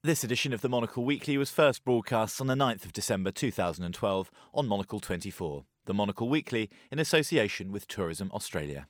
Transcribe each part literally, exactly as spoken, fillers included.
This edition of the Monocle Weekly was first broadcast on the ninth of December two thousand twelve on Monocle twenty-four, the Monocle Weekly in association with Tourism Australia.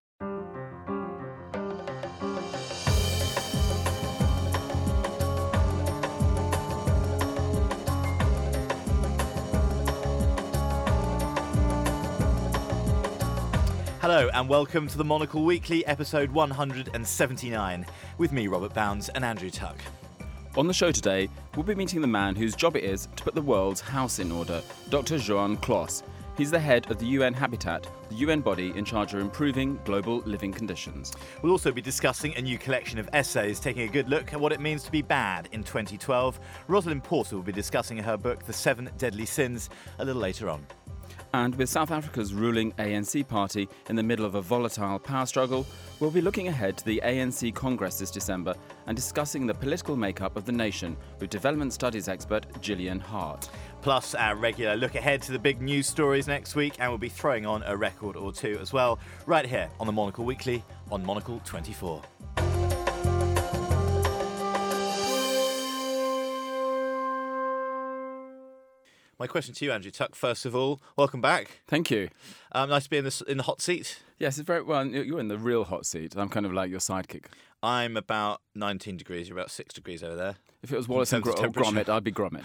Hello and welcome to the Monocle Weekly, episode one hundred seventy-nine, with me, Robert Bounds, and Andrew Tuck. On the show today, we'll be meeting the man whose job it is to put the world's house in order, Doctor Joan Clos. He's the head of the U N Habitat, the U N body in charge of improving global living conditions. We'll also be discussing a new collection of essays taking a good look at what it means to be bad in twenty twelve. Rosalind Porter will be discussing her book, The Seven Deadly Sins, a little later on. And with South Africa's ruling A N C party in the middle of a volatile power struggle, we'll be looking ahead to the A N C Congress this December and discussing the political makeup of the nation with development studies expert Gillian Hart. Plus our regular look ahead to the big news stories next week, and we'll be throwing on a record or two as well, right here on the Monocle Weekly on Monocle twenty-four. My question to you, Andrew Tuck, first of all, welcome back. Thank you. Um, nice to be in the, in the hot seat. Yes, it's very well. You're in the real hot seat. I'm kind of like your sidekick. I'm about nineteen degrees. You're about six degrees over there. If it was Wallace and Gro- or Gromit, I'd be Gromit.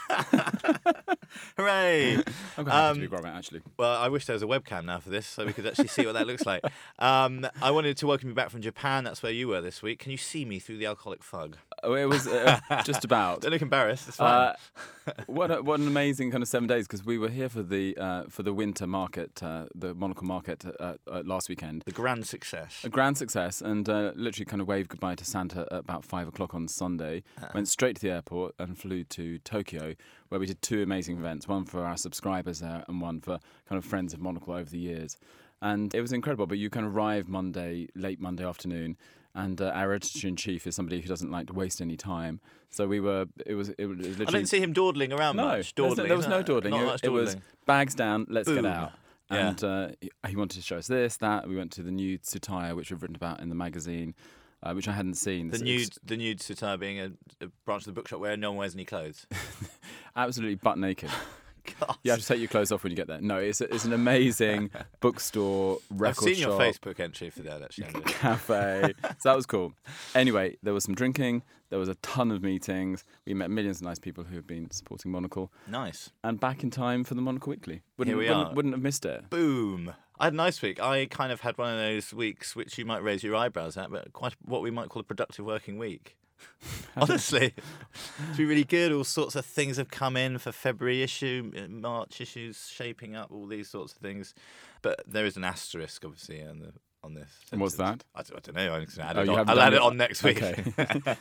Hooray! I'm quite happy to be Gromit, actually. Well, I wish there was a webcam now for this, so we could actually see what that looks like. Um, I wanted to welcome you back from Japan. That's where you were this week. Can you see me through the alcoholic fog? Oh, it was uh, just about. Don't look embarrassed. It's fine. Uh, what a, what an amazing kind of seven days, because we were here for the uh, for the winter market, uh, the Monocle market uh, uh, last weekend. The grand success. A grand success, and uh, literally kind of waved goodbye to Santa at about five o'clock on Sunday. Uh. Went straight to the airport and flew to Tokyo, where we did two amazing events, one for our subscribers there and one for kind of friends of Monocle over the years. And it was incredible, but you kind of arrived Monday, late Monday afternoon, and uh, our editor-in-chief is somebody who doesn't like to waste any time. So we were, it was, it was literally... I didn't see him dawdling around no, much. Dawdling, there was no, there was no dawdling. Not It, much it dawdling. was bags down, let's Boom. get out. Yeah. And uh, he wanted to show us this, that. We went to the nude Tsutaya, which we've written about in the magazine, uh, which I hadn't seen. The So nude, it's the nude Tsutaya being a, a branch of the bookshop where no one wears any clothes. absolutely butt naked. God. You have to take your clothes off when you get there. No, it's a, it's an amazing bookstore, record I've seen shop, your Facebook entry for that, actually. Andrew. cafe. So that was cool. Anyway, there was some drinking. There was a ton of meetings. We met millions of nice people who have been supporting Monocle. Nice. And back in time for the Monocle Weekly. Wouldn't, Here we wouldn't, are. Wouldn't have missed it. Boom. I had a nice week. I kind of had one of those weeks which you might raise your eyebrows at, but quite what we might call a productive working week. Honestly, it's been really good. All sorts of things have come in for February issue, March issues shaping up, all these sorts of things. But there is an asterisk, obviously, on the on this. And what's that? I don't, I don't know. I'm just gonna add Oh, it you on. haven't I'll done add it it? on next week. Okay.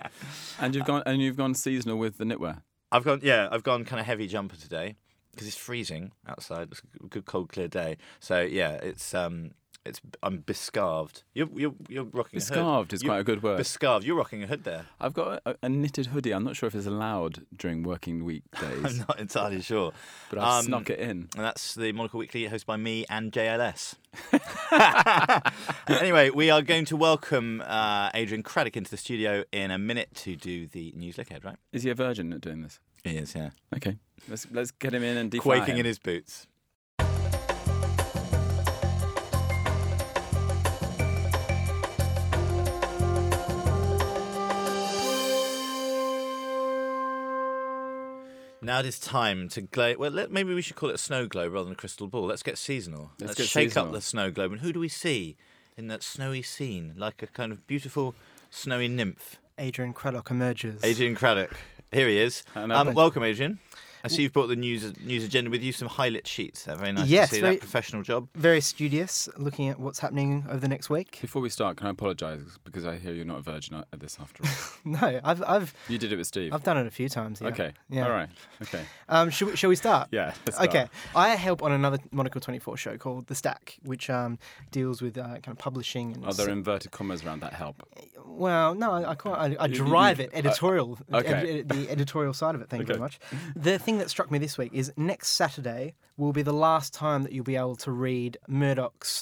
and you've gone and you've gone seasonal with the knitwear. I've gone, yeah, I've gone kind of heavy jumper today because it's freezing outside. It's a good, cold, clear day. So yeah, it's um. It's I'm bescarved. You're you're you're rocking a hood. Bescarved is You're- quite a good word. Bescarved. You're rocking a hood there. I've got a, a knitted hoodie. I'm not sure if it's allowed during working week I'm days, not entirely sure. but I've Um, snuck it in. And that's the Monocle Weekly, hosted by me and J L S. Anyway, we are going to welcome uh, Adrian Craddock into the studio in a minute to do the news look ahead, right? Is he a virgin at doing this? He is, yeah. Okay, let's let's get him in and defy Quaking him. in his boots. Now it is time to globe. Well, let, maybe we should call it a snow globe rather than a crystal ball. Let's get seasonal. Let's Let's get shake seasonal. up the snow globe. And who do we see in that snowy scene? Like a kind of beautiful snowy nymph. Adrian Craddock emerges. Adrian Craddock. Here he is. Hello. Um, welcome, Adrian. I see you've brought the news news agenda with you, some highlight sheets. They're very nice Yes, to see very- that professional job. Very studious, looking at what's happening over the next week. Before we start, can I apologise because I hear you're not a virgin at this after all. No, I've I've You did it with Steve. I've done it a few times. Yeah. Okay. Yeah. All right. Okay. Um, shall we, shall we start? Yeah. let's start. Okay. I help on another Monocle twenty-four show called The Stack, which um, deals with uh, kind of publishing. And Are there inverted commas around that help? Well, no, I, I quite I, I You- drive you- it editorial, uh, okay. ed- ed- the editorial side of it. Thank you very Okay. much. The thing that struck me this week is next Saturday will be the last time that you'll be able to read Murdoch's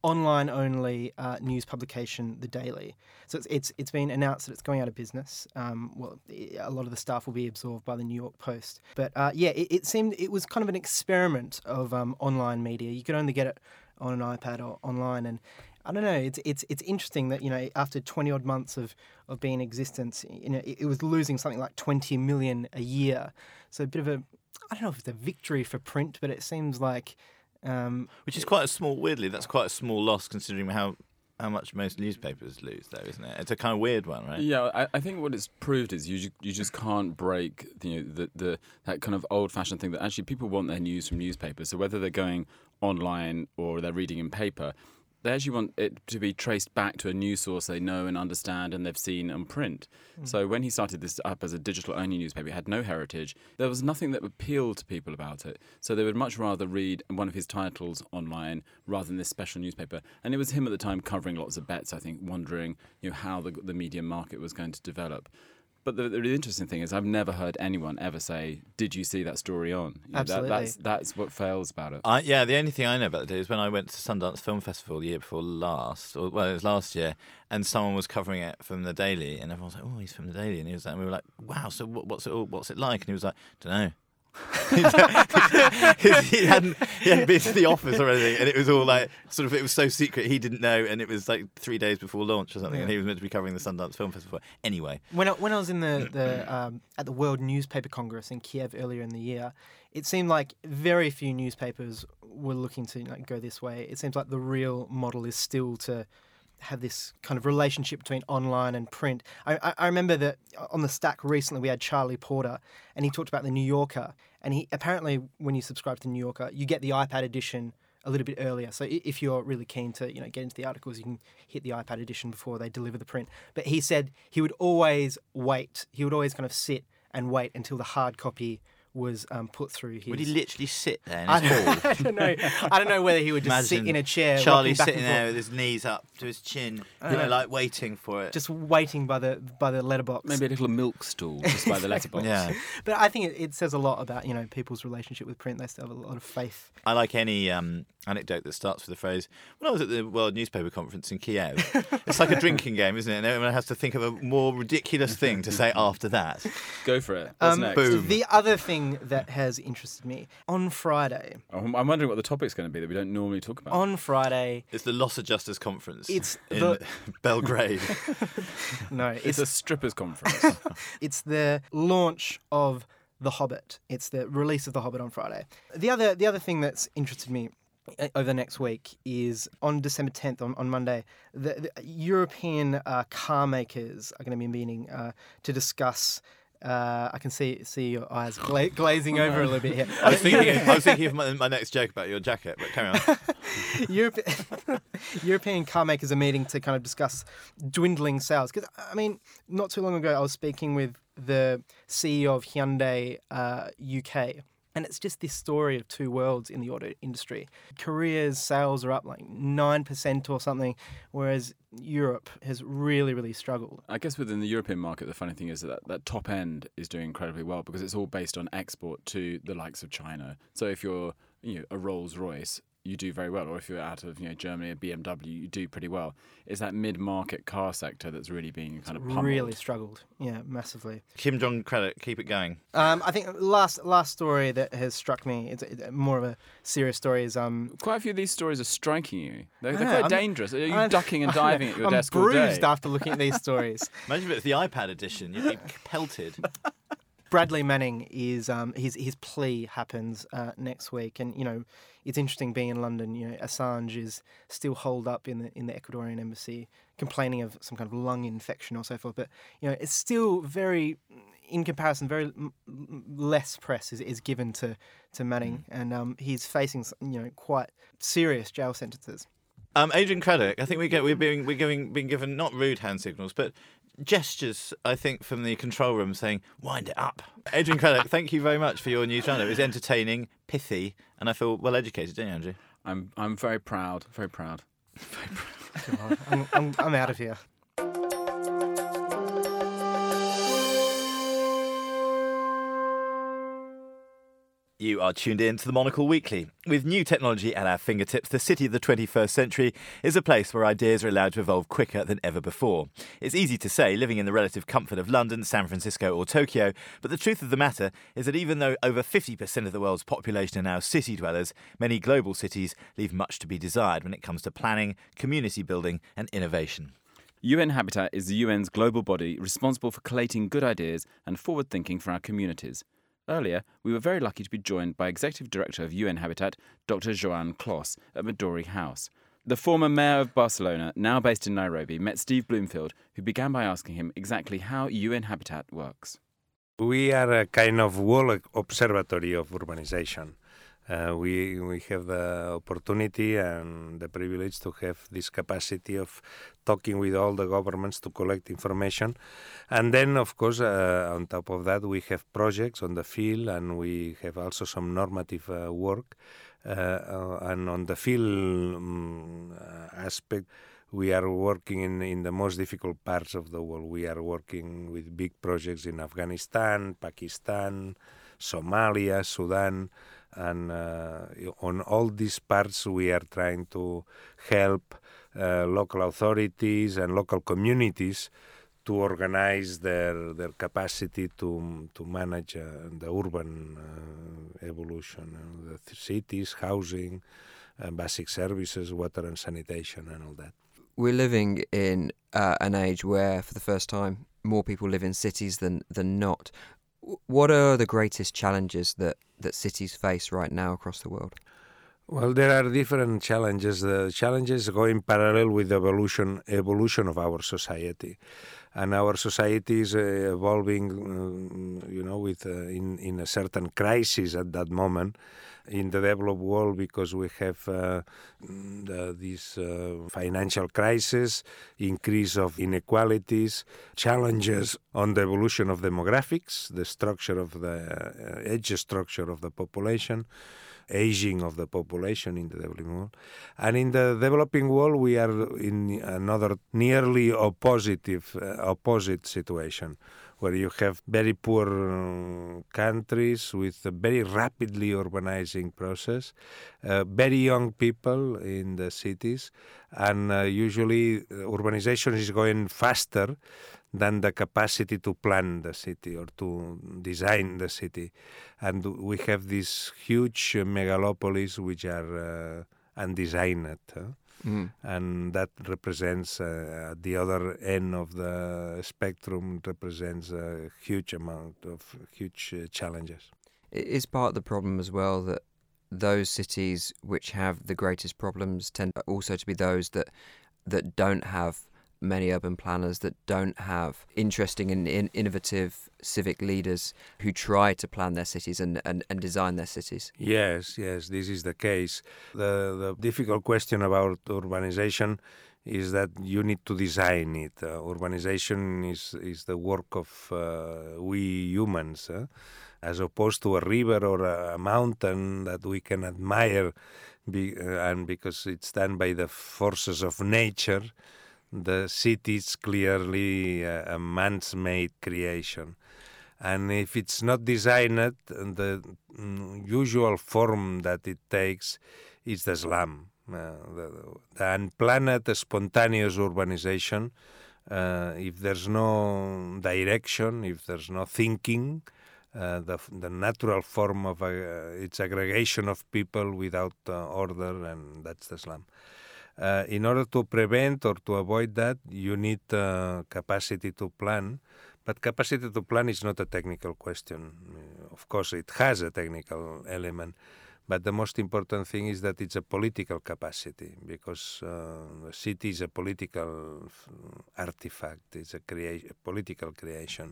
online-only uh, news publication, The Daily. So it's, it's it's been announced that it's going out of business. Um, well, a lot of the staff will be absorbed by the New York Post. But uh, yeah, it, it seemed it was kind of an experiment of um, online media. You could only get it on an iPad or online, and I don't know. It's it's it's interesting that, you know, after twenty odd months of, of being in existence, you know, it, it was losing something like twenty million a year. So a bit of a, I don't know if it's a victory for print, but it seems like. Um, Which is quite a small, weirdly, that's quite a small loss considering how how much most newspapers lose, though, isn't it? It's a kind of weird one, right? Yeah, I, I think what it's proved is you ju- you just can't break you know the, the that kind of old-fashioned thing that actually people want their news from newspapers. So whether they're going online or they're reading in paper, they actually want it to be traced back to a news source they know and understand and they've seen on print. Mm. So when he started this up as a digital-only newspaper, it had no heritage. There was nothing that appealed to people about it. So they would much rather read one of his titles online rather than this special newspaper. And it was him at the time covering lots of bets, I think, wondering you know how the, the media market was going to develop. But the, the really interesting thing is I've never heard anyone ever say, did you see that story on? You know, Absolutely. That, that's, that's what fails about it. I, yeah, the only thing I know about the day is when I went to Sundance Film Festival the year before last, or well, it was last year, and someone was covering it from The Daily, and everyone was like, "Oh, he's from The Daily," and he was like, and we were like, "Wow, so what, what's it all, what's it like?" And he was like, "Don't know." he hadn't he hadn't been to the office or anything, and it was all like sort of it was so secret he didn't know, and it was like three days before launch or something, Yeah. and he was meant to be covering the Sundance Film Festival anyway. When I, when I was in the, the um, at the World Newspaper Congress in Kiev earlier in the year, it seemed like very few newspapers were looking to like, go this way. It seems like the real model is still to have this kind of relationship between online and print. I, I, I remember that on the Stack recently we had Charlie Porter, and he talked about the New Yorker, and he apparently when you subscribe to the New Yorker, you get the iPad edition a little bit earlier. So if you're really keen to, you know, get into the articles, you can hit the iPad edition before they deliver the print. But he said he would always wait. He would always kind of sit and wait until the hard copy was um, put through his... Would he literally sit there in I his hall? don't, I don't know. I don't know whether he would just Imagine sit in a chair, Charlie rocking back sitting and forth, there with his knees up to his chin, you know, know. like waiting for it. just waiting by the by the letterbox. Maybe a little milk stool just by the letterbox. Yeah. But I think it, it says a lot about, you know, people's relationship with print. They still have a lot of faith. I like any um, anecdote that starts with the phrase, when I was at the World Newspaper Conference in Kiev, it's like a drinking game, isn't it? And everyone has to think of a more ridiculous thing to say after that. Go for it. What's Um, next? Boom. The other thing that has interested me, on Friday, Oh, I'm I'm wondering what the topic's going to be that we don't normally talk about. on Friday, It's the Loss Adjusters Conference It's in the- Belgrade. no, it's it's a strippers conference. it's the launch of The Hobbit. It's the release of The Hobbit on Friday. The other the other thing that's interested me uh, over the next week is on December tenth, on, on Monday, the, the European uh, car makers are going to be meeting uh, to discuss. Uh, I can see see your eyes gla- glazing over a little bit here. I was thinking, I was thinking of my, my next joke about your jacket, but carry on. Europe- European car makers are meeting to kind of discuss dwindling sales. Because, I mean, not too long ago, I was speaking with the C E O of Hyundai uh, U K. And it's just this story of two worlds in the auto industry. Korea's sales are up like nine percent or something, whereas Europe has really, really struggled. I guess within the European market, the funny thing is that that top end is doing incredibly well because it's all based on export to the likes of China. So if you're you know, a Rolls-Royce, you do very well. Or if you're out of you know Germany, a B M W, you do pretty well. It's that mid-market car sector that's really being kind of pummeled. Really struggled. Yeah, massively. Kim Jong credit, keep it going. Um, I think last last story that has struck me, it's it's more of a serious story, is um, Quite a few of these stories are striking you. They're, I they're know, quite I'm- dangerous. Are you I'm- ducking and diving at your I'm desk all day? bruised after looking at these stories. Imagine if it's the iPad edition, you'd be pelted. Bradley Manning is um, his his plea happens uh, next week, and you know it's interesting being in London. You know, Assange is still holed up in the in the Ecuadorian embassy, complaining of some kind of lung infection or so forth. But you know, it's still very, in comparison, very m- m- less press is, is given to to Manning, and um, he's facing you know quite serious jail sentences. Um, Adrian Craddock, I think we get we're being we're going being given not rude hand signals, but gestures. I think from the control room saying "wind it up." Adrian Craddock, thank you very much for your news roundup. It was entertaining, pithy, and I feel well educated, don't you, Andrew? I'm I'm very proud, very proud. I'm, I'm, I'm out of here. You are tuned in to the Monocle Weekly. With new technology at our fingertips, the city of the twenty-first century is a place where ideas are allowed to evolve quicker than ever before. It's easy to say, living in the relative comfort of London, San Francisco or Tokyo, but the truth of the matter is that even though over fifty percent of the world's population are now city dwellers, many global cities leave much to be desired when it comes to planning, community building and innovation. U N Habitat is the U N's global body responsible for collating good ideas and forward thinking for our communities. Earlier, we were very lucky to be joined by Executive Director of U N Habitat, Doctor Joan Clos, at Midori House. The former mayor of Barcelona, now based in Nairobi, met Steve Bloomfield, who began by asking him exactly how U N Habitat works. We are a kind of world observatory of urbanization. Uh, we we have the opportunity and the privilege to have this capacity of talking with all the governments to collect information. And then, of course, uh, on top of that, we have projects on the field and we have also some normative uh, work. Uh, uh, and on the field um, aspect, we are working in, in the most difficult parts of the world. We are working with big projects in Afghanistan, Pakistan, Somalia, Sudan. And uh, on all these parts, we are trying to help uh, local authorities and local communities to organize their their capacity to to manage uh, the urban uh, evolution, uh, the th- cities, housing, uh, basic services, water and sanitation, and all that. We're living in uh, an age where, for the first time, more people live in cities than than not. What are the greatest challenges that, that cities face right now across the world? Well, there are different challenges. The challenges go in parallel with the evolution evolution of our society, and our society is uh, evolving, uh, you know, with uh, in in a certain crisis at that moment in the developed world, because we have uh, the, this uh, financial crisis, increase of inequalities, challenges on the evolution of demographics, the structure of the uh, age structure of the population, aging of the population in the developing world. And in the developing world, we are in another nearly opposite, uh, opposite situation, where you have very poor uh, countries with a very rapidly urbanizing process, uh, very young people in the cities, and uh, usually urbanization is going faster than the capacity to plan the city or to design the city. And we have these huge uh, megalopolis which are uh, undesigned. Huh? Mm. And that represents, uh, at the other end of the spectrum, represents a huge amount of huge uh, challenges. It is part of the problem as well that those cities which have the greatest problems tend also to be those that that don't have many urban planners, that don't have interesting and in, innovative civic leaders who try to plan their cities and, and, and design their cities. Yes, yes, this is the case. The, the difficult question about urbanization is that you need to design it. Uh, urbanization is, is the work of uh, we humans, uh, as opposed to a river or a mountain that we can admire, be, uh, and because it's done by the forces of nature. The city is clearly a, a man's-made creation. And if it's not designed, the mm, usual form that it takes is the slum. Uh, the, the unplanned, spontaneous urbanization, uh, if there's no direction, if there's no thinking, uh, the, the natural form of a, it's aggregation of people without uh, order, and that's the slum. Uh, in order to prevent or to avoid that, you need uh, capacity to plan. But capacity to plan is not a technical question. Of course, it has a technical element. But the most important thing is that it's a political capacity, because uh, the city is a political artifact. It's a, crea- a political creation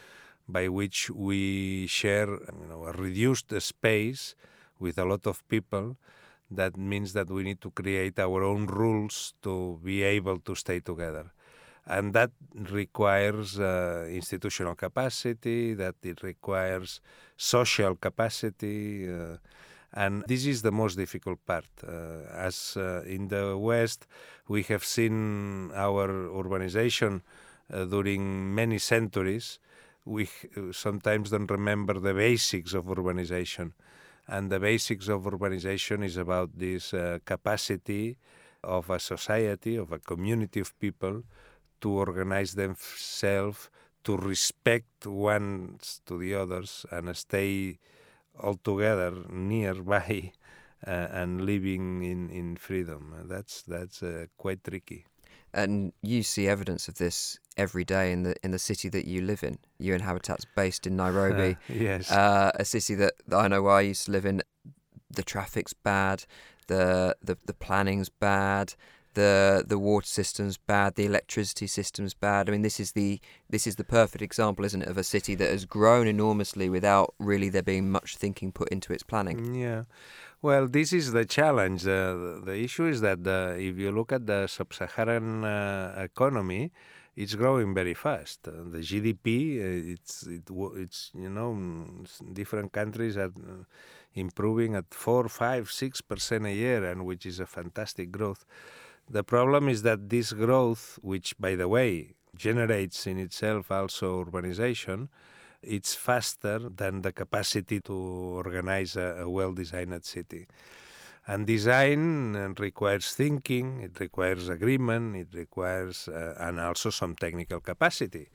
by which we share, you know, a reduced space with a lot of people. That means that we need to create our own rules to be able to stay together. And that requires uh, institutional capacity, that it requires social capacity. Uh, and this is the most difficult part. Uh, as uh, in the West, we have seen our urbanization uh, during many centuries. We sometimes don't remember the basics of urbanization. And the basics of urbanization is about this uh, capacity of a society, of a community of people to organize themselves, to respect one to the others and stay all together nearby uh, and living in, in freedom. That's, that's uh, quite tricky. And you see evidence of this every day in the in the city that you live in. U N Habitat's based in Nairobi. Uh, yes. Uh, a city that, that I know where I used to live in. The traffic's bad, the the, the planning's bad, the the water system's bad, the electricity system's bad. I mean, this is the this is the perfect example, isn't it, of a city that has grown enormously without really there being much thinking put into its planning. Yeah. Well, this is the challenge. Uh, the issue is that uh, if you look at the sub-Saharan uh, economy, it's growing very fast. Uh, the G D P, uh, it's it, it's you know, different countries are uh, improving at four, five, six percent a year, and which is a fantastic growth. The problem is that this growth, which by the way generates in itself also urbanization, it's faster than the capacity to organize a, a well-designed city. And design requires thinking, it requires agreement, it requires, uh, and also some technical capacity.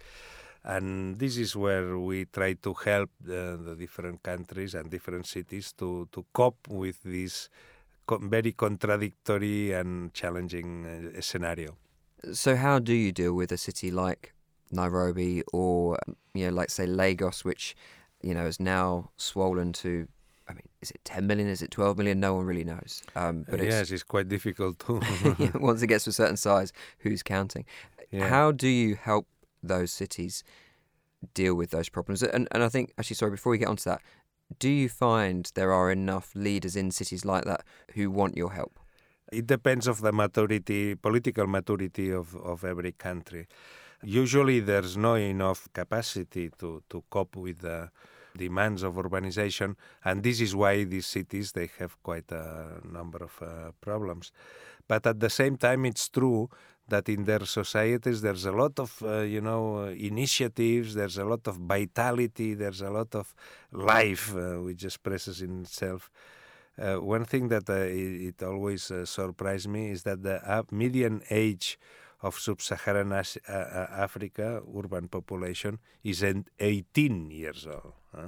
And this is where we try to help the, the different countries and different cities to, to cope with this co- very contradictory and challenging uh, scenario. So how do you deal with a city like Nairobi or, you know, like say Lagos, which, you know, is now swollen to, I mean, is it ten million? Is it twelve million? No one really knows. Um, but uh, it's, yes, it's quite difficult to. yeah, once it gets to a certain size, who's counting? Yeah. How do you help those cities deal with those problems? And and I think, actually, sorry, before we get onto that, do you find there are enough leaders in cities like that who want your help? It depends of the maturity, political maturity of, of every country. Usually there's not enough capacity to, to cope with the demands of urbanization, and this is why these cities, they have quite a number of uh, problems. But at the same time, it's true that in their societies there's a lot of, uh, you know, initiatives, there's a lot of vitality, there's a lot of life uh, which expresses in itself. Uh, one thing that uh, it, it always uh, surprised me is that the uh, median age of sub-Saharan As- uh, uh, Africa urban population is eighteen years old. Huh?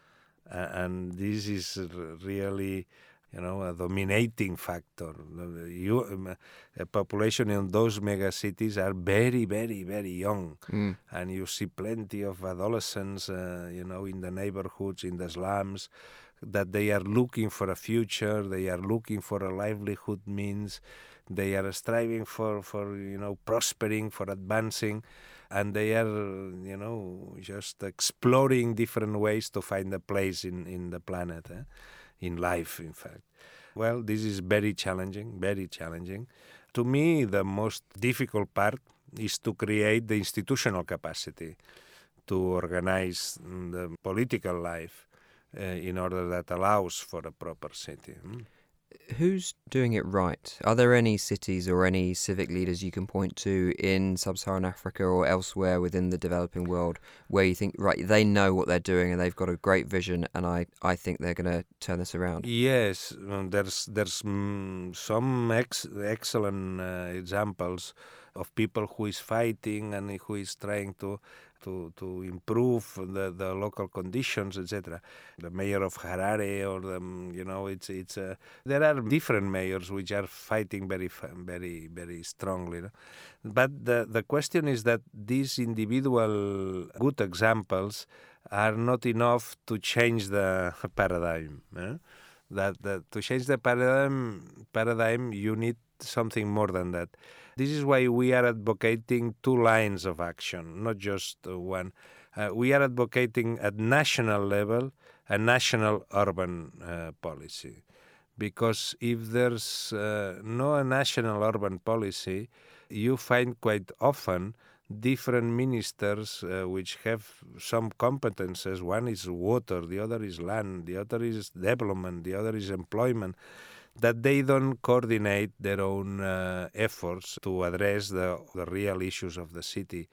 Uh, and this is r- really, you know, a dominating factor. The you, um, a population in those mega cities are very, very, very young. Mm. And you see plenty of adolescents, uh, you know, in the neighborhoods, in the slums, that they are looking for a future, they are looking for a livelihood means, they are striving for, for, you know, prospering, for advancing, and they are, you know, just exploring different ways to find a place in, in the planet, eh? in life, in fact. Well, this is very challenging, very challenging. To me, the most difficult part is to create the institutional capacity to organize the political life uh, in order that allows for a proper city. Mm. Who's doing it right? Are there any cities or any civic leaders you can point to in sub-Saharan Africa or elsewhere within the developing world where you think, right, they know what they're doing and they've got a great vision, and I, I think they're going to turn this around? Yes, um, there's there's mm, some ex- excellent uh, examples of people who is fighting and who is trying to to, to improve the, the local conditions, et cetera. The mayor of Harare, or the, you know, it's it's uh, there are different mayors which are fighting very very very strongly. No? But the the question is that these individual good examples are not enough to change the paradigm. Eh? That, that to change the paradigm paradigm you need something more than that. This is why we are advocating two lines of action, not just uh, one. Uh, we are advocating at national level a national urban uh, policy. Because if there's uh, no national urban policy, you find quite often different ministers uh, which have some competences. One is water, the other is land, the other is development, the other is employment, that they don't coordinate their own uh, efforts to address the, the real issues of the city.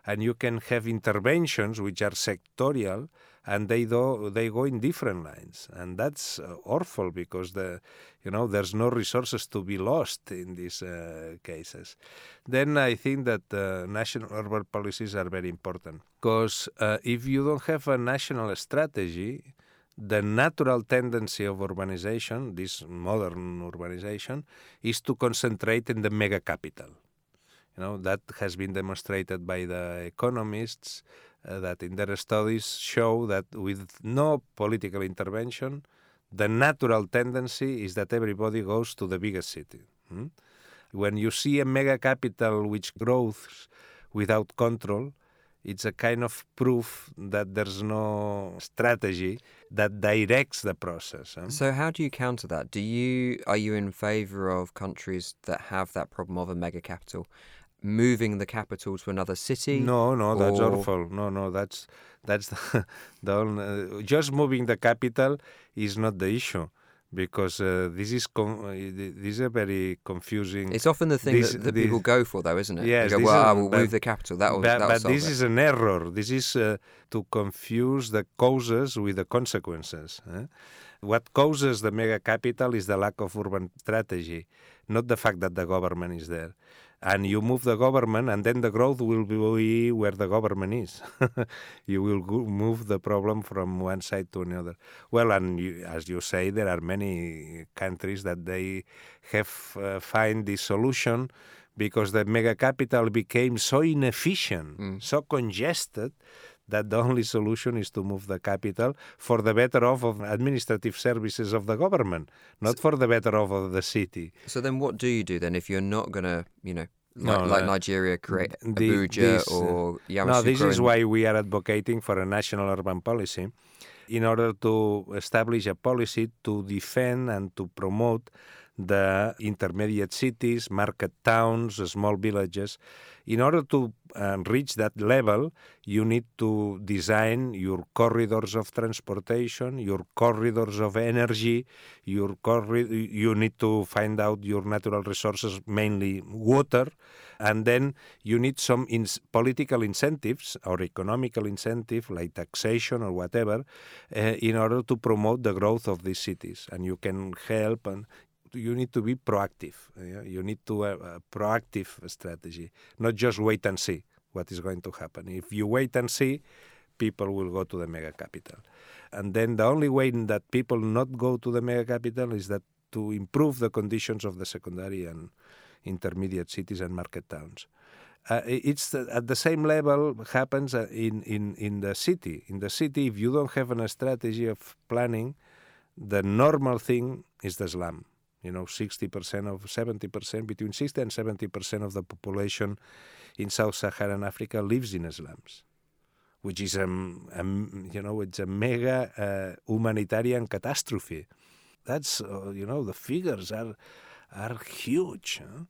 and you can have interventions which are sectorial, and they do they go in different lines, and that's uh, awful because the you know there's no resources to be lost in these uh, cases. Then I think that uh, national urban policies are very important because uh, if you don't have a national strategy, the natural tendency of urbanization, this modern urbanization, is to concentrate in the mega capital. You know, that has been demonstrated by the economists uh, that in their studies show that with no political intervention, the natural tendency is that everybody goes to the biggest city. Hmm? When you see a mega capital which grows without control, it's a kind of proof that there's no strategy that directs the process. Huh? So how do you counter that? Do you are you in favour of countries that have that problem of a mega capital moving the capital to another city? No, no, that's or... awful. No, no, that's that's the, the only, uh, just moving the capital is not the issue. Because uh, this is com- this is a very confusing. It's often the thing this, that, that this, people go for, though, isn't it? Yes, they go, this well, is, I will but, move the capital. That will. But, that will but solve this it. is an error. This is uh, to confuse the causes with the consequences. Eh? What causes the mega capital is the lack of urban strategy, not the fact that the government is there. And you move the government, and then the growth will be where the government is. You will go- move the problem from one side to another. Well, and you, as you say, there are many countries that they have uh, find this solution because the mega capital became so inefficient, Mm. so congested, that the only solution is to move the capital for the better off of administrative services of the government, not for the better off of the city. So then, what do you do then if you're not going to, you know, No, like, like no. Nigeria create The- Abuja this, uh, or Yamoussoukro? No, this is in- why we are advocating for a national urban policy in order to establish a policy to defend and to promote the intermediate cities, market towns, small villages. In order to uh, reach that level, you need to design your corridors of transportation, your corridors of energy, your corri- you need to find out your natural resources, mainly water, and then you need some ins- political incentives or economical incentive like taxation or whatever uh, in order to promote the growth of these cities. And you can help and you need to be proactive. Yeah? You need to have a proactive strategy, not just wait and see what is going to happen. If you wait and see, people will go to the mega capital. And then the only way that people not go to the mega capital is that to improve the conditions of the secondary and intermediate cities and market towns. Uh, it's the, at the same level happens uh, in, in, in the city. In the city, if you don't have a strategy of planning, the normal thing is the slum. You know, sixty percent of seventy percent, between sixty and seventy percent of the population in Sub-Saharan Africa lives in slums, which is a, a you know, it's a mega uh, humanitarian catastrophe. That's uh, you know, the figures are are huge. Huh?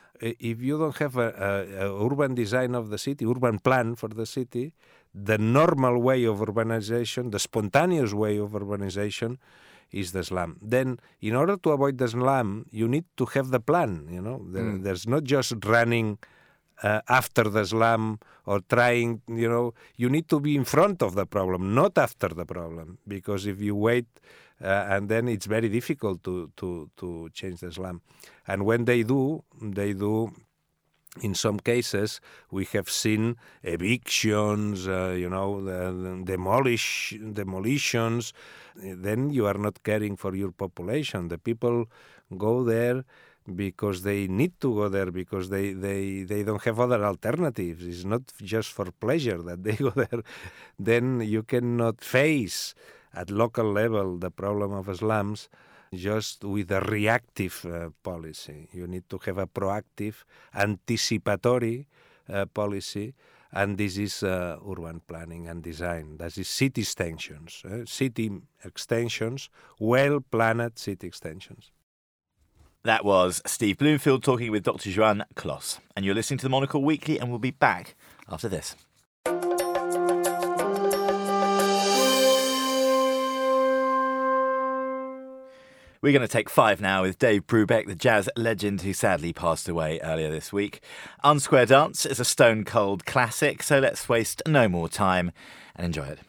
If you don't have a, a, a urban design of the city, urban plan for the city, the normal way of urbanization, the spontaneous way of urbanization, is the slum. Then, in order to avoid the slum, you need to have the plan. You know, there, Mm. there's not just running uh, after the slum or trying. You know, you need to be in front of the problem, not after the problem. Because if you wait, uh, and then it's very difficult to to to change the slum. And when they do, they do. In some cases, we have seen evictions, uh, you know, the, the demolish, demolitions. Then you are not caring for your population. The people go there because they need to go there because they, they, they don't have other alternatives. It's not just for pleasure that they go there. Then you cannot face at local level the problem of slums just with a reactive uh, policy. You need to have a proactive, anticipatory uh, policy, and this is uh, urban planning and design. That is city extensions, uh, city extensions, well-planned city extensions. That was Steve Bloomfield talking with Doctor Joan Clos. And you're listening to the Monocle Weekly, and we'll be back after this. We're going to take five now with Dave Brubeck, the jazz legend who sadly passed away earlier this week. Unsquare Dance is a stone cold classic, so let's waste no more time and enjoy it.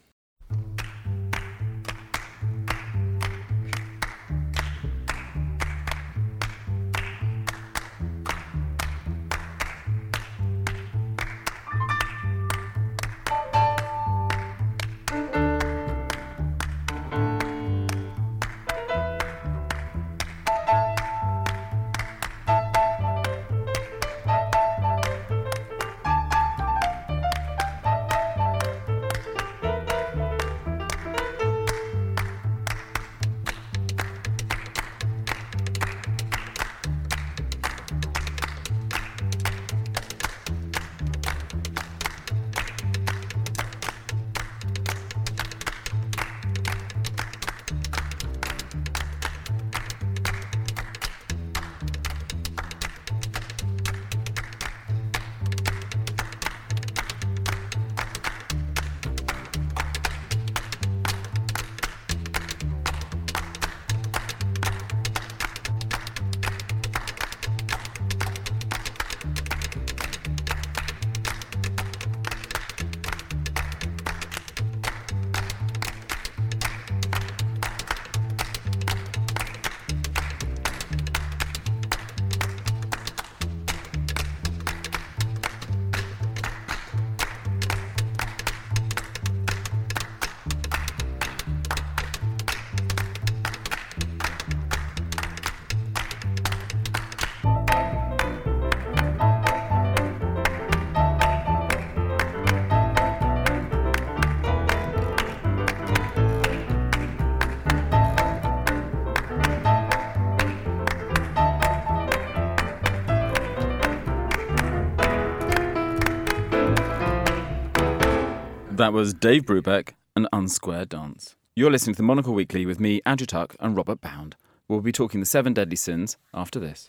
That was Dave Brubeck and Unsquare Dance. You're listening to the Monocle Weekly with me, Andrew Tuck, and Robert Bound. We'll be talking the seven deadly sins after this.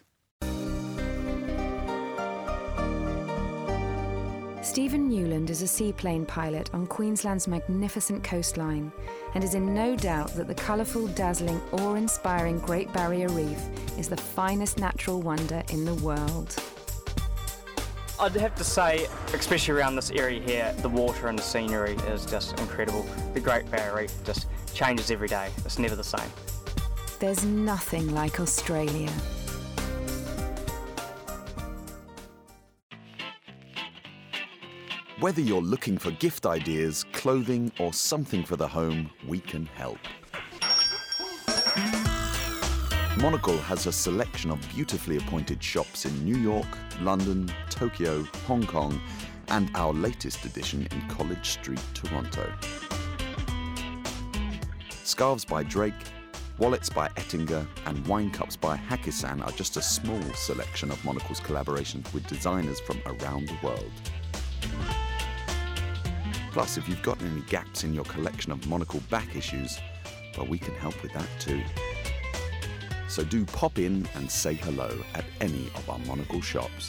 Stephen Newland is a seaplane pilot on Queensland's magnificent coastline and is in no doubt that the colourful, dazzling, awe-inspiring Great Barrier Reef is the finest natural wonder in the world. I'd have to say, especially around this area here, the water and the scenery is just incredible. The Great Barrier Reef just changes every day. It's never the same. There's nothing like Australia. Whether you're looking for gift ideas, clothing, or something for the home, we can help. Monocle has a selection of beautifully appointed shops in New York, London, Tokyo, Hong Kong, and our latest edition in College Street, Toronto. Scarves by Drake, wallets by Ettinger, and wine cups by Hakisan are just a small selection of Monocle's collaborations with designers from around the world. Plus, if you've got any gaps in your collection of Monocle back issues, well, we can help with that too. So do pop in and say hello at any of our Monocle shops.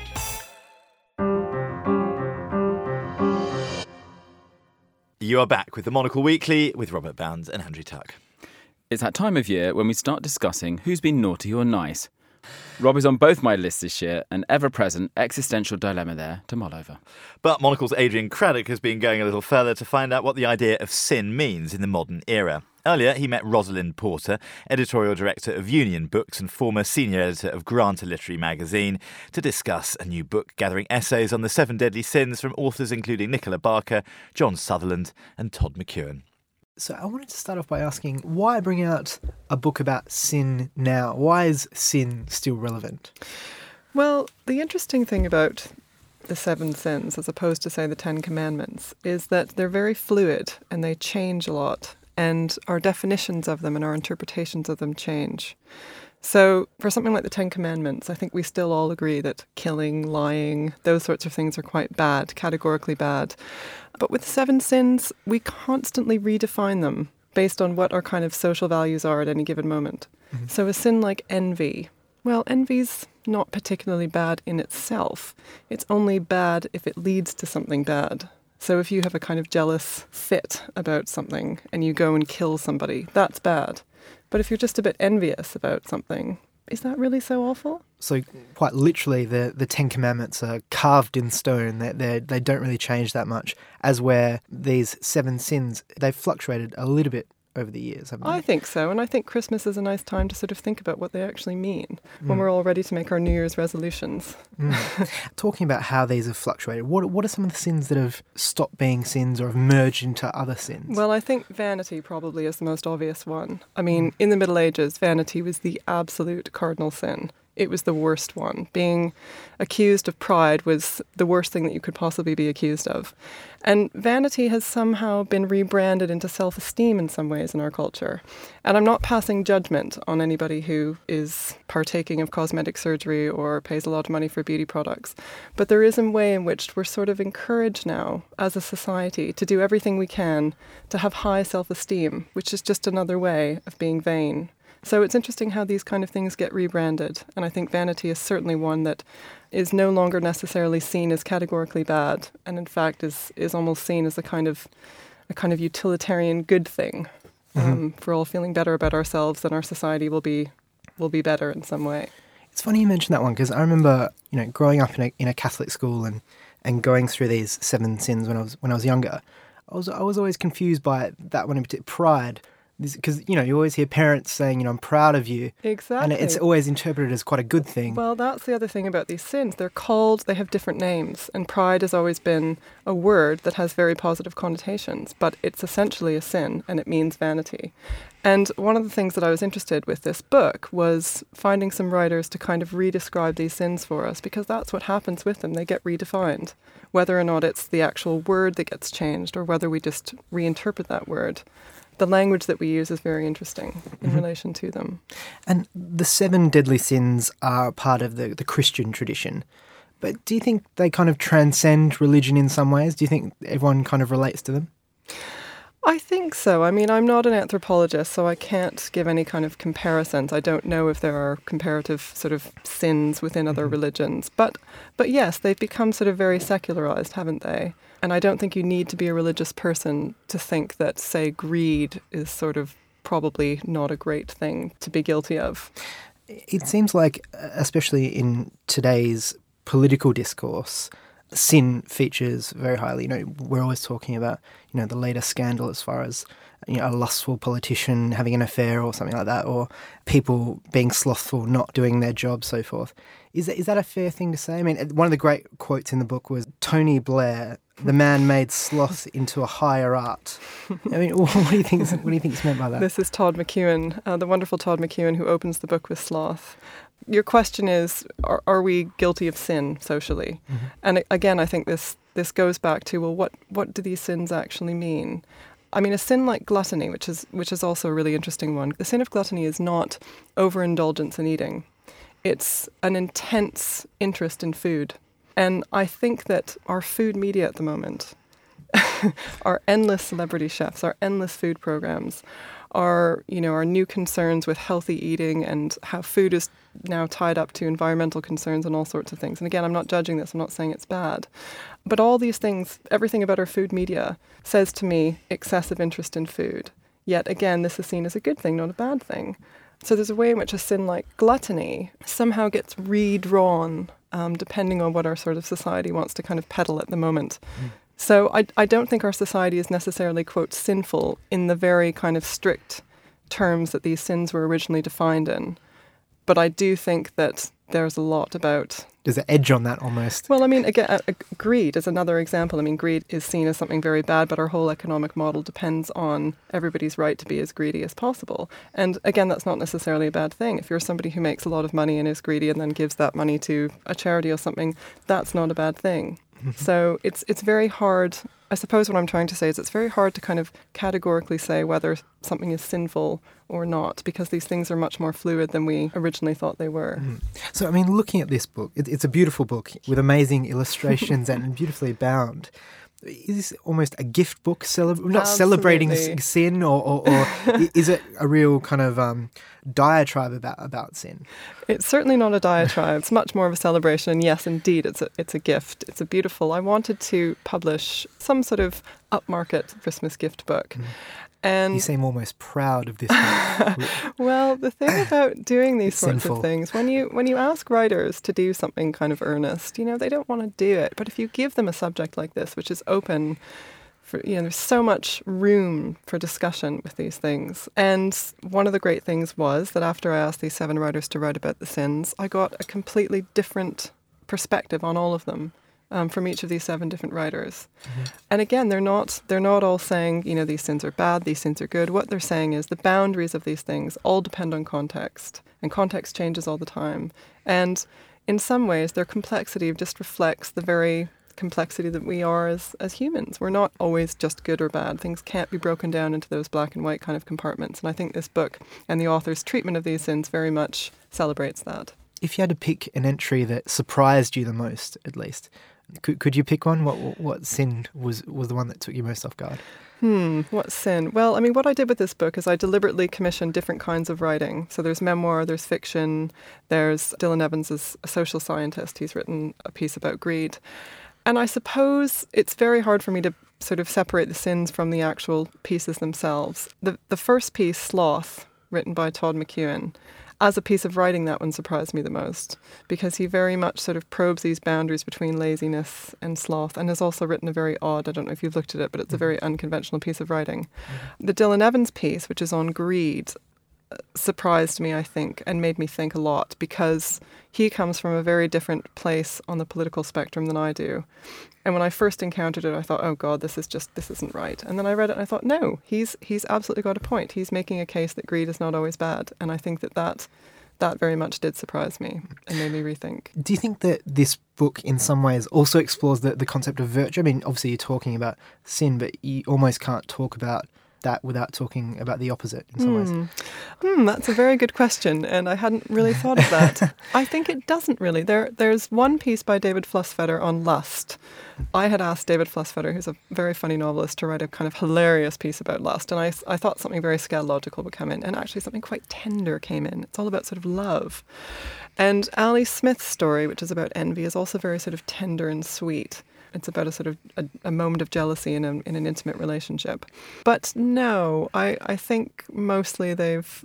You are back with the Monocle Weekly with Robert Bounds and Andrew Tuck. It's that time of year when we start discussing who's been naughty or nice. Rob is on both my lists this year, an ever-present existential dilemma there to mull over. But Monocle's Adrian Craddock has been going a little further to find out what the idea of sin means in the modern era. Earlier, he met Rosalind Porter, editorial director of Union Books and former senior editor of Granta Literary magazine, to discuss a new book gathering essays on the seven deadly sins from authors including Nicola Barker, John Sutherland and Todd McEwen. So I wanted to start off by asking, why bring out a book about sin now? Why is sin still relevant? Well, the interesting thing about the seven sins, as opposed to, say, the Ten Commandments, is that they're very fluid and they change a lot. And our definitions of them and our interpretations of them change. So for something like the Ten Commandments, I think we still all agree that killing, lying, those sorts of things are quite bad, categorically bad. But with seven sins, we constantly redefine them based on what our kind of social values are at any given moment. Mm-hmm. So a sin like envy, well, envy's not particularly bad in itself. It's only bad if it leads to something bad. So if you have a kind of jealous fit about something and you go and kill somebody, that's bad. But if you're just a bit envious about something, is that really so awful? So quite literally, the, the Ten Commandments are carved in stone. They they they don't really change that much. As where these seven sins, they've fluctuated a little bit over the years, haven't they? I think so, and I think Christmas is a nice time to sort of think about what they actually mean when Mm. we're all ready to make our New Year's resolutions. Mm. Talking about how these have fluctuated, what what are some of the sins that have stopped being sins or have merged into other sins? Well, I think vanity probably is the most obvious one. I mean, in the Middle Ages, vanity was the absolute cardinal sin. It was the worst one. Being accused of pride was the worst thing that you could possibly be accused of. And vanity has somehow been rebranded into self-esteem in some ways in our culture. And I'm not passing judgment on anybody who is partaking of cosmetic surgery or pays a lot of money for beauty products. But there is a way in which we're sort of encouraged now as a society to do everything we can to have high self-esteem, which is just another way of being vain. So it's interesting how these kind of things get rebranded. And I think vanity is certainly one that is no longer necessarily seen as categorically bad, and in fact is is almost seen as a kind of a kind of utilitarian good thing. Um, Mm-hmm. if we're all feeling better about ourselves, then our society will be will be better in some way. It's funny you mention that one because I remember, you know, growing up in a in a Catholic school and, and going through these seven sins when I was when I was younger. I was I was always confused by that one in particular, pride. Because, you know, you always hear parents saying, you know, I'm proud of you. Exactly. And it's always interpreted as quite a good thing. Well, that's the other thing about these sins. They're called, they have different names. And pride has always been a word that has very positive connotations. But it's essentially a sin, and it means vanity. And one of the things that I was interested with this book was finding some writers to kind of redescribe these sins for us, because that's what happens with them. They get redefined. Whether or not it's the actual word that gets changed or whether we just reinterpret that word. The language that we use is very interesting in Mhm. relation to them. And the seven deadly sins are part of the, the Christian tradition. But do you think they kind of transcend religion in some ways? Do you think everyone kind of relates to them? I think so. I mean, I'm not an anthropologist, so I can't give any kind of comparisons. I don't know if there are comparative sort of sins within other Mhm. religions. But, but yes, they've become sort of very secularized, haven't they? And I don't think you need to be a religious person to think that, say, greed is sort of probably not a great thing to be guilty of. It seems like, especially in today's political discourse, sin features very highly. You know, we're always talking about, you know, the latest scandal as far as, you know, a lustful politician having an affair or something like that, or people being slothful, not doing their job, so forth. Is that, is that a fair thing to say? I mean, one of the great quotes in the book was Tony Blair, the man made sloth into a higher art. I mean, what do you think is, what do you think is meant by that? This is Todd McEwen, uh, the wonderful Todd McEwen, who opens the book with sloth. Your question is, are, are we guilty of sin socially? Mm-hmm. And a- again, I think this this goes back to, well, what, what do these sins actually mean? I mean, a sin like gluttony, which is which is also a really interesting one. The sin of gluttony is not overindulgence in eating. It's an intense interest in food. And I think that our food media at the moment, our endless celebrity chefs, our endless food programs, our, you know, our new concerns with healthy eating and how food is now tied up to environmental concerns and all sorts of things. And again, I'm not judging this. I'm not saying it's bad. But all these things, everything about our food media says to me excessive interest in food. Yet again, this is seen as a good thing, not a bad thing. So there's a way in which a sin like gluttony somehow gets redrawn um, depending on what our sort of society wants to kind of peddle at the moment. Mm. So I, I don't think our society is necessarily, quote, sinful in the very kind of strict terms that these sins were originally defined in. But I do think that there's a lot about... There's an edge on that almost. Well, I mean, again, uh, uh, greed is another example. I mean, greed is seen as something very bad, but our whole economic model depends on everybody's right to be as greedy as possible. And again, that's not necessarily a bad thing. If you're somebody who makes a lot of money and is greedy and then gives that money to a charity or something, that's not a bad thing. So it's it's very hard. I suppose what I'm trying to say is it's very hard to kind of categorically say whether something is sinful or not, because these things are much more fluid than we originally thought they were. Mm. So, I mean, looking at this book, it, it's a beautiful book with amazing illustrations and beautifully bound. Is this almost a gift book, celebra- not celebrating Absolutely. s- sin, or, or, or i- is it a real kind of um, diatribe about, about sin? It's certainly not a diatribe. It's much more of a celebration. And yes, indeed, it's a, it's a gift. It's a beautiful... I wanted to publish some sort of upmarket Christmas gift book. Mm. And you seem almost proud of this book. Well, the thing about doing these It's sorts sinful. of things, when you when you ask writers to do something kind of earnest, you know, they don't want to do it. But if you give them a subject like this, which is open, for, you know, there's so much room for discussion with these things. And one of the great things was that after I asked these seven writers to write about the sins, I got a completely different perspective on all of them. Um, from each of these seven different writers. Mm-hmm. And again, they're not they're not all saying, you know, these sins are bad, these sins are good. What they're saying is the boundaries of these things all depend on context, and context changes all the time. And in some ways, their complexity just reflects the very complexity that we are as, as humans. We're not always just good or bad. Things can't be broken down into those black and white kind of compartments. And I think this book and the author's treatment of these sins very much celebrates that. If you had to pick an entry that surprised you the most, at least, Could could you pick one? What what sin was, was the one that took you most off guard? Hmm, what sin? Well, I mean, what I did with this book is I deliberately commissioned different kinds of writing. So there's memoir, there's fiction, there's Dylan Evans is a social scientist. He's written a piece about greed. And I suppose it's very hard for me to sort of separate the sins from the actual pieces themselves. The the first piece, Sloth, written by Todd McEwen, as a piece of writing, that one surprised me the most because he very much sort of probes these boundaries between laziness and sloth and has also written a very odd, I don't know if you've looked at it, but it's a very unconventional piece of writing. Mm-hmm. The Dylan Evans piece, which is on greed, surprised me, I think, and made me think a lot because he comes from a very different place on the political spectrum than I do. And when I first encountered it, I thought, oh God, this is just, this isn't right. And then I read it and I thought, no, he's he's absolutely got a point. He's making a case that greed is not always bad. And I think that that, that very much did surprise me and made me rethink. Do you think that this book in some ways also explores the, the concept of virtue? I mean, obviously you're talking about sin, but you almost can't talk about that without talking about the opposite in some mm. ways. Mm, that's a very good question, and I hadn't really thought of that. I think it doesn't really. There, There's one piece by David Flussfeder on lust. I had asked David Flussfeder, who's a very funny novelist, to write a kind of hilarious piece about lust, and I, I thought something very scatological would come in, and actually something quite tender came in. It's all about sort of love. And Ali Smith's story, which is about envy, is also very sort of tender and sweet. It's about a sort of a, a moment of jealousy in, a, in an intimate relationship. But no, I, I think mostly they've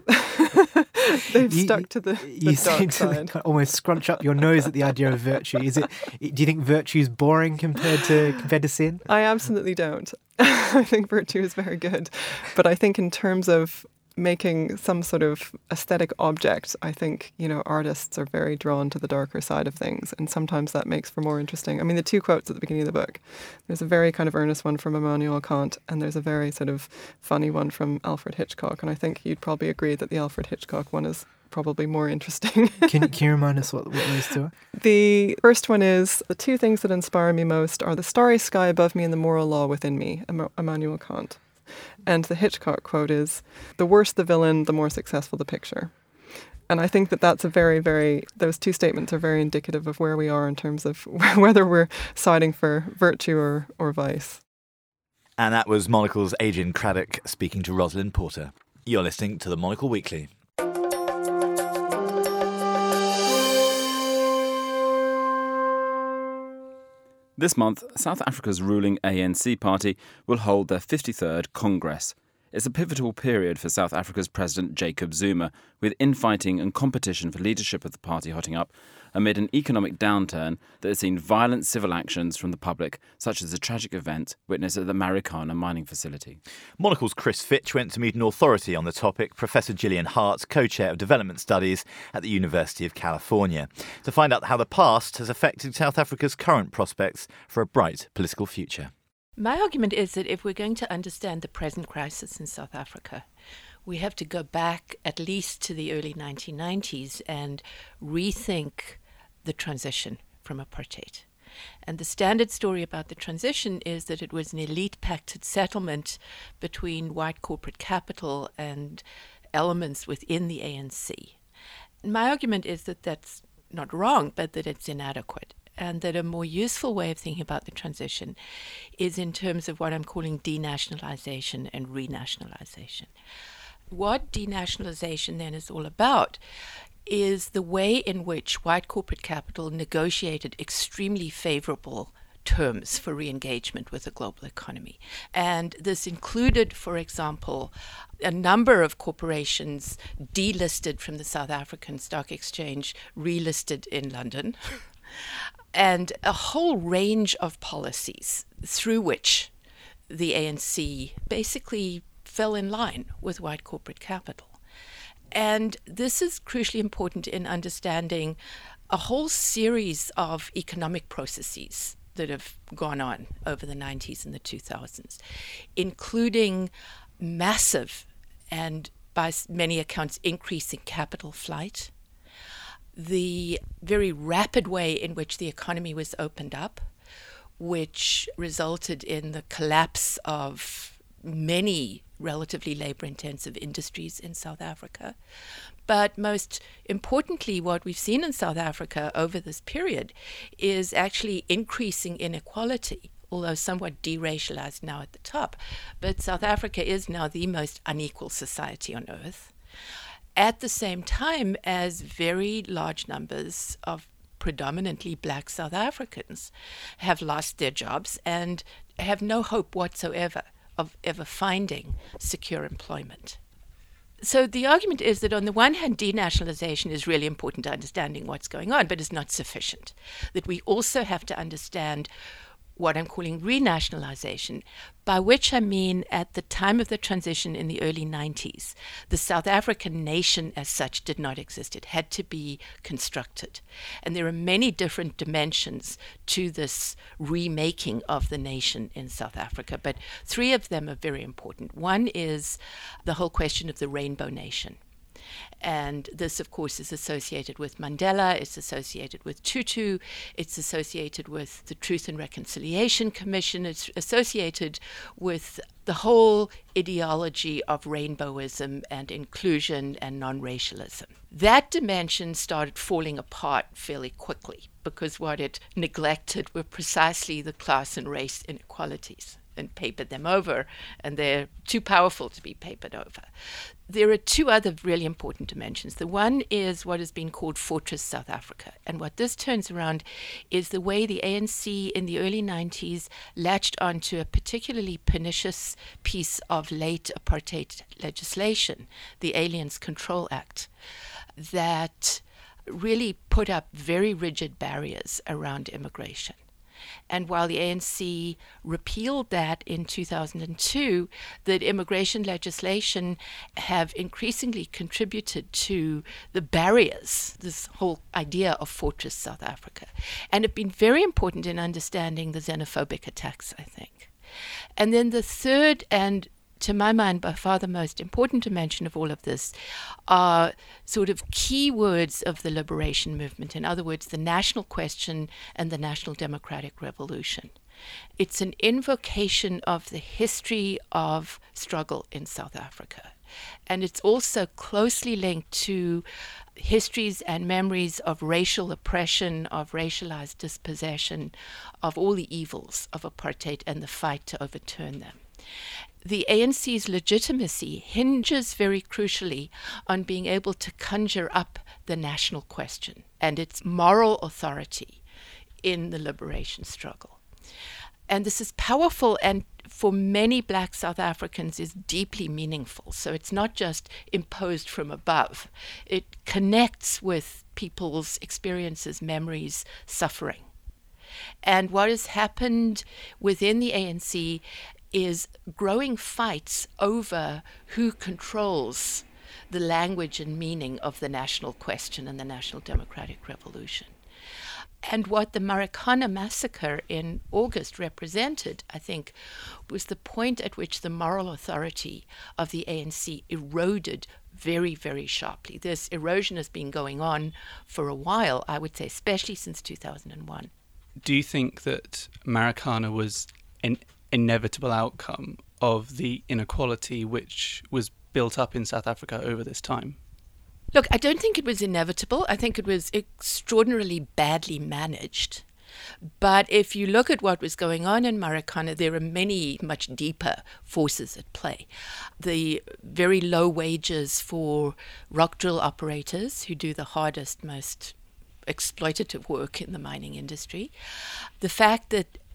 they've you, stuck to the, the you dark seem side. to almost scrunch up your nose at the idea of virtue. Is it? Do you think virtue is boring compared to compared to sin? I absolutely don't. I think virtue is very good. But I think in terms of making some sort of aesthetic object, I think, you know, artists are very drawn to the darker side of things, and sometimes that makes for more interesting. I mean, the two quotes at the beginning of the book, there's a very kind of earnest one from Immanuel Kant, and there's a very sort of funny one from Alfred Hitchcock, and I think you'd probably agree that the Alfred Hitchcock one is probably more interesting. can, can you remind us what, what those two are? The first one is, the two things that inspire me most are the starry sky above me and the moral law within me, Immanuel Kant. And the Hitchcock quote is, the worse the villain, the more successful the picture. And I think that that's a very, very, those two statements are very indicative of where we are in terms of whether we're siding for virtue or, or vice. And that was Monocle's Adrian Craddock speaking to Rosalind Porter. You're listening to the Monocle Weekly. This month, South Africa's ruling A N C party will hold their fifty-third Congress. It's a pivotal period for South Africa's President Jacob Zuma, with infighting and competition for leadership of the party hotting up amid an economic downturn that has seen violent civil actions from the public, such as the tragic event witnessed at the Marikana mining facility. Monocle's Chris Fitch went to meet an authority on the topic, Professor Gillian Hart, co-chair of Development Studies at the University of California, to find out how the past has affected South Africa's current prospects for a bright political future. My argument is that if we're going to understand the present crisis in South Africa, we have to go back at least to the early nineteen nineties and rethink the transition from apartheid. And the standard story about the transition is that it was an elite-pacted settlement between white corporate capital and elements within the A N C. And my argument is that that's not wrong, but that it's inadequate. And that a more useful way of thinking about the transition is in terms of what I'm calling denationalization and renationalization. What denationalization then is all about is the way in which white corporate capital negotiated extremely favorable terms for re-engagement with the global economy. And this included, for example, a number of corporations delisted from the South African Stock Exchange, relisted in London, and a whole range of policies through which the A N C basically fell in line with white corporate capital. And this is crucially important in understanding a whole series of economic processes that have gone on over the nineties and the two thousands, including massive and, by many accounts, increasing capital flight, the very rapid way in which the economy was opened up, which resulted in the collapse of many relatively labor-intensive industries in South Africa. But most importantly, what we've seen in South Africa over this period is actually increasing inequality, although somewhat deracialized now at the top. But South Africa is now the most unequal society on earth, at the same time as very large numbers of predominantly black South Africans have lost their jobs and have no hope whatsoever of ever finding secure employment. So the argument is that on the one hand, denationalization is really important to understanding what's going on, but it's not sufficient. That we also have to understand what I'm calling renationalization, by which I mean at the time of the transition in the early nineties, the South African nation as such did not exist. It had to be constructed. And there are many different dimensions to this remaking of the nation in South Africa, but three of them are very important. One is the whole question of the rainbow nation. And this, of course, is associated with Mandela, it's associated with Tutu, it's associated with the Truth and Reconciliation Commission, it's associated with the whole ideology of rainbowism and inclusion and non-racialism. That dimension started falling apart fairly quickly because what it neglected were precisely the class and race inequalities and papered them over, and they're too powerful to be papered over. There are two other really important dimensions. The one is what has been called Fortress South Africa. And what this turns around is the way the A N C in the early nineties latched onto a particularly pernicious piece of late apartheid legislation, the Aliens Control Act, that really put up very rigid barriers around immigration. And while the A N C repealed that in two thousand two, the immigration legislation have increasingly contributed to the barriers, this whole idea of Fortress South Africa, and have been very important in understanding the xenophobic attacks, I think. And then the third, and to my mind, by far the most important dimension of all of this, are sort of key words of the liberation movement. In other words, the national question and the national democratic revolution. It's an invocation of the history of struggle in South Africa. And it's also closely linked to histories and memories of racial oppression, of racialized dispossession, of all the evils of apartheid and the fight to overturn them. The A N C's legitimacy hinges very crucially on being able to conjure up the national question and its moral authority in the liberation struggle. And this is powerful, and for many black South Africans is deeply meaningful. So it's not just imposed from above. It connects with people's experiences, memories, suffering. And what has happened within the A N C is growing fights over who controls the language and meaning of the national question and the national democratic revolution. And what the Marikana massacre in August represented, I think, was the point at which the moral authority of the A N C eroded very, very sharply. This erosion has been going on for a while, I would say, especially since two thousand one. Do you think that Marikana was an inevitable outcome of the inequality which was built up in South Africa over this time? Look, I don't think it was inevitable. I think it was extraordinarily badly managed. But if you look at what was going on in Marikana, there are many much deeper forces at play. The very low wages for rock drill operators who do the hardest, most exploitative work in the mining industry. The fact that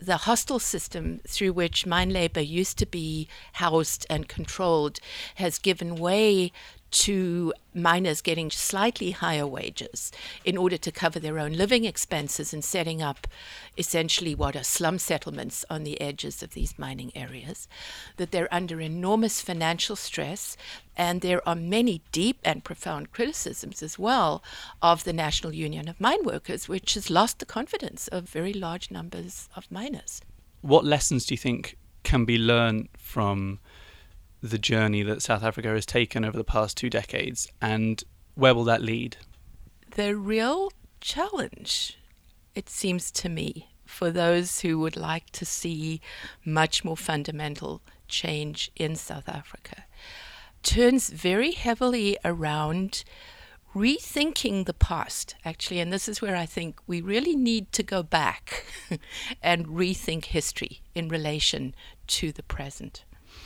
the hostile system through which mine labor used to be housed and controlled has given way to miners getting slightly higher wages in order to cover their own living expenses and setting up essentially what are slum settlements on the edges of these mining areas, that they're under enormous financial stress, and there are many deep and profound criticisms as well of the National Union of Mine Workers, which has lost the confidence of very large numbers of miners. What lessons do you think can be learned from the journey that South Africa has taken over the past two decades, and where will that lead? The real challenge, it seems to me, for those who would like to see much more fundamental change in South Africa, turns very heavily around rethinking the past, actually, and this is where I think we really need to go back and rethink history in relation to the present.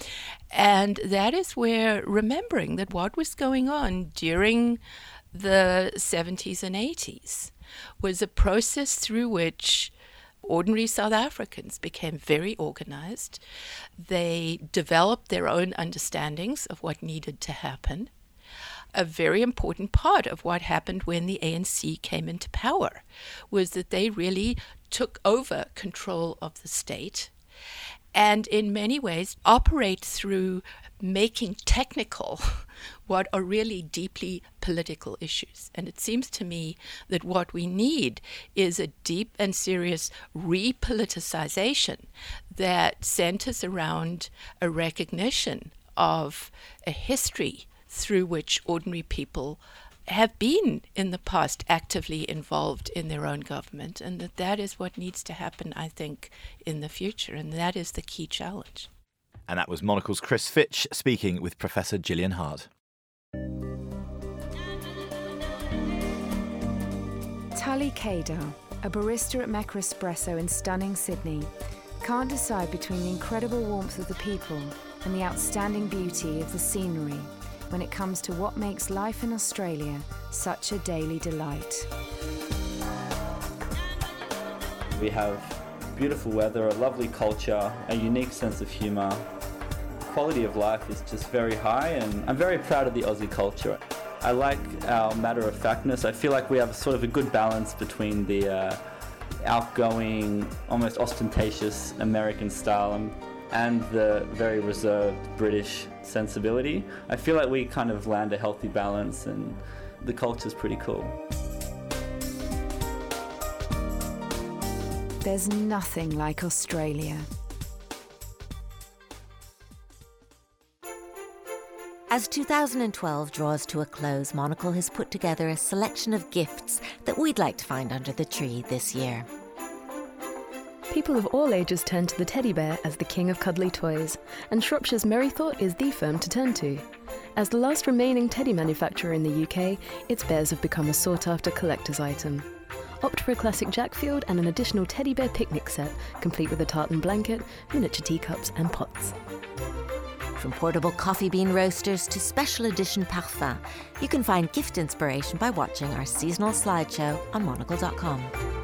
And that is where remembering that what was going on during the seventies and eighties was a process through which ordinary South Africans became very organized. They developed their own understandings of what needed to happen. A very important part of what happened when the A N C came into power was that they really took over control of the state, and in many ways operate through making technical what are really deeply political issues. And it seems to me that what we need is a deep and serious repoliticization that centers around a recognition of a history through which ordinary people have been in the past actively involved in their own government, and that that is what needs to happen, I think, in the future, and that is the key challenge. And that was Monocle's Chris Fitch speaking with Professor Gillian Hart. Tully Kadar, a barista at Mecca Espresso in stunning Sydney, can't decide between the incredible warmth of the people and the outstanding beauty of the scenery when it comes to what makes life in Australia such a daily delight. We have beautiful weather, a lovely culture, a unique sense of humour. Quality of life is just very high, and I'm very proud of the Aussie culture. I like our matter-of-factness. I feel like we have sort of a good balance between the uh, outgoing, almost ostentatious American style and and the very reserved British sensibility. I feel like we kind of land a healthy balance, and the culture's pretty cool. There's nothing like Australia. As two thousand twelve draws to a close, Monocle has put together a selection of gifts that we'd like to find under the tree this year. People of all ages turn to the teddy bear as the king of cuddly toys, and Shropshire's Merrythought is the firm to turn to. As the last remaining teddy manufacturer in the U K, its bears have become a sought-after collector's item. Opt for a classic Jackfield and an additional teddy bear picnic set, complete with a tartan blanket, miniature teacups and pots. From portable coffee bean roasters to special edition parfum, you can find gift inspiration by watching our seasonal slideshow on monocle dot com.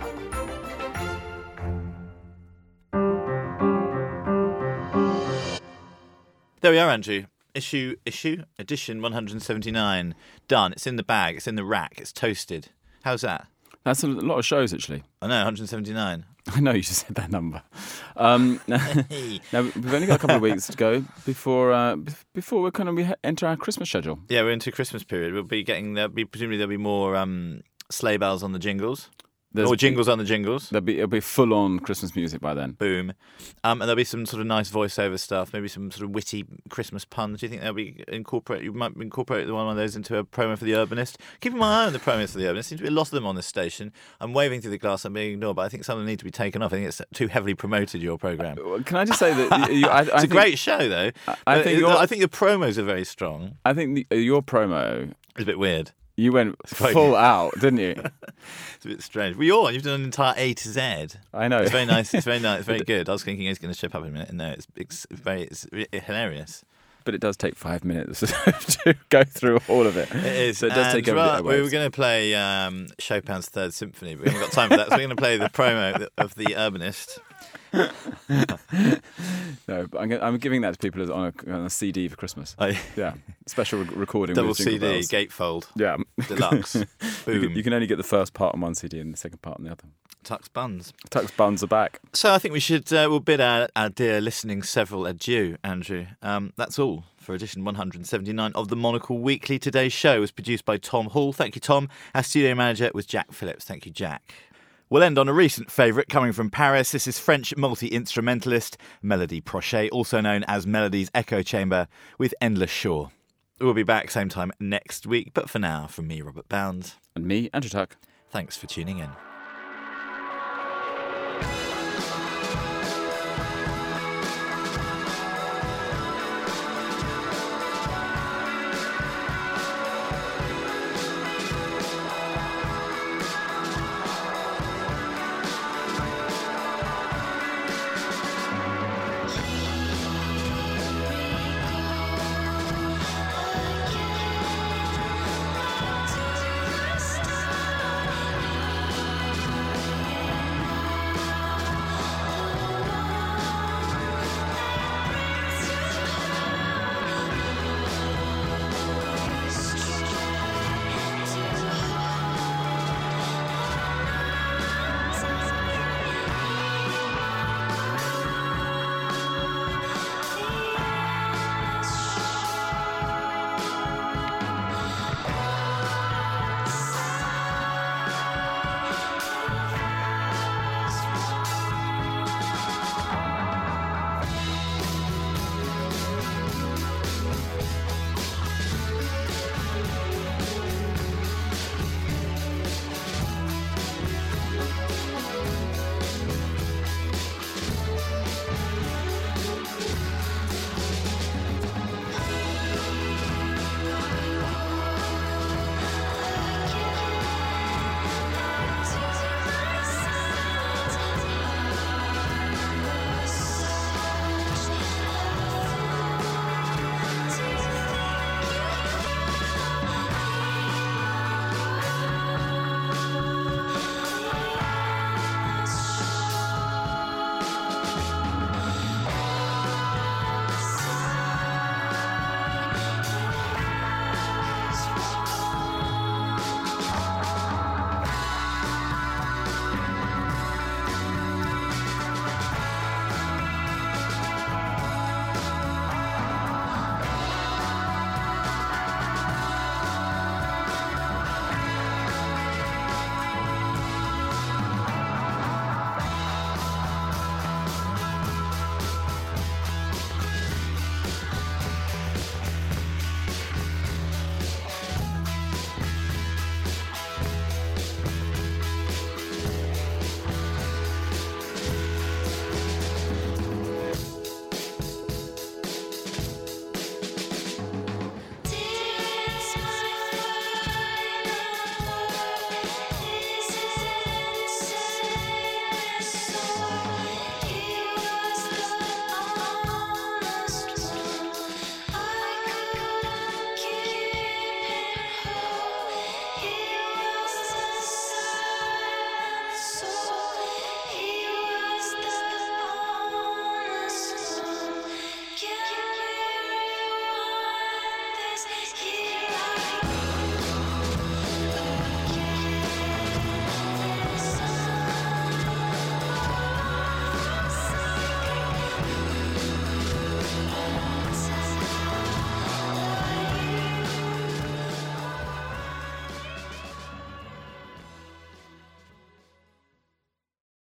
There we are, Andrew. Issue, issue, edition one hundred seventy-nine. Done. It's in the bag. It's in the rack. It's toasted. How's that? That's a lot of shows, actually. I know, one hundred seventy-nine. I know, you just said that number. Um, now, we've only got a couple of weeks to go before uh, before we kind of we enter our Christmas schedule. Yeah, we're into Christmas period. We'll be getting, there'll be, presumably there'll be more um, sleigh bells on the jingles. There's or jingles on the jingles. There'll be, it'll be full-on Christmas music by then. Boom. Um, and there'll be some sort of nice voiceover stuff, maybe some sort of witty Christmas puns. Do you think they'll be incorporate? You might incorporate one of those into a promo for The Urbanist? Keeping my eye on the promos for The Urbanist. Seems to be a lot of them on this station. I'm waving through the glass, I'm being ignored, but I think some of them need to be taken off. I think it's too heavily promoted, your programme. Can I just say that... You, I, I it's think, a great show, though. I, I, think, it, your, I think your promos are very strong. I think the, your promo... is a bit weird. You went full out, didn't you? It's a bit strange. Well, you're on. You've done an entire A to Z. I know. It's very nice. It's very nice. It's very good. I was thinking he's going to ship up in a minute. No, it's, it's very it's hilarious. But it does take five minutes to go through all of it. It is. So it does and take right, a we were going to play um, Chopin's Third Symphony, but we haven't got time for that. So we're going to play the promo of The Urbanist. No, but I'm, g- I'm giving that to people as on a, on a C D for Christmas. Oh, yeah, special re- recording. Double with Jingle C D, Bells. gatefold. Yeah, Deluxe. You Boom. can, you can only get the first part on one C D and the second part on the other. Tux buns. Tux buns are back. So I think we should uh, we'll bid our, our dear listening several adieu, Andrew. Um, that's all for edition one hundred seventy-nine of the Monocle Weekly. Today's show was produced by Tom Hall. Thank you, Tom. Our studio manager was Jack Phillips. Thank you, Jack. We'll end on a recent favourite coming from Paris. This is French multi-instrumentalist Melody Prochet, also known as Melody's Echo Chamber, with Endless Shore. We'll be back same time next week, but for now, from me, Robert Bounds. And me, Andrew Tuck. Thanks for tuning in.